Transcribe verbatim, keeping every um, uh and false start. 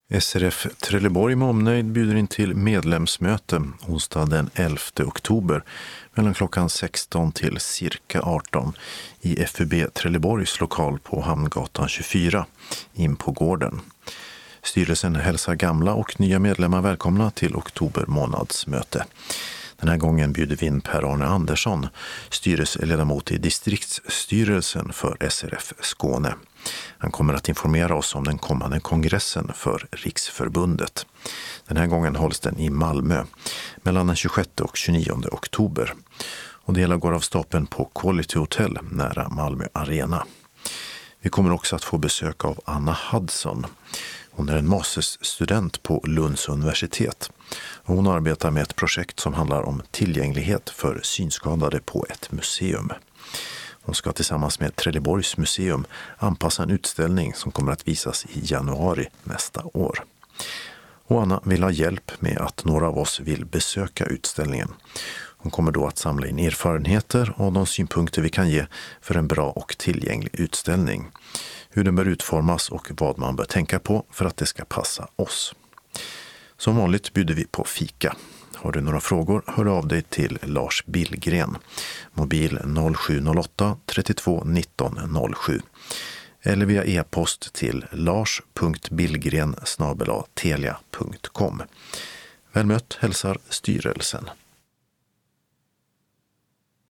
S R F Trelleborg med omnejd bjuder in till medlemsmöte onsdag den elfte oktober mellan klockan sexton till cirka arton i F U B Trelleborgs lokal på Hamngatan tjugofyra in på gården. Styrelsen hälsar gamla och nya medlemmar välkomna till oktober månadsmöte. Den här gången bjuder vi in Per-Arne Andersson, styrelseledamot i distriktsstyrelsen för S R F Skåne. Han kommer att informera oss om den kommande kongressen för Riksförbundet. Den här gången hålls den i Malmö mellan den tjugosjätte och tjugonionde oktober. Och det hela går av stapeln på Quality Hotel nära Malmö Arena. Vi kommer också att få besök av Anna Hudson. Hon är en masterstudent på Lunds universitet. Hon arbetar med ett projekt som handlar om tillgänglighet för synskadade på ett museum. Hon ska tillsammans med Trelleborgs museum anpassa en utställning som kommer att visas i januari nästa år. Och Anna vill ha hjälp med att några av oss vill besöka utställningen. Hon kommer då att samla in erfarenheter och de synpunkter vi kan ge för en bra och tillgänglig utställning. Hur den bör utformas och vad man bör tänka på för att det ska passa oss. Som vanligt bjuder vi på fika. Har du några frågor, hör av dig till Lars Billgren. Mobil noll sju noll åtta trettiotvå nitton noll sju. Eller via e-post till lars punkt billgren snabel-a telia punkt com. Väl mött hälsar styrelsen.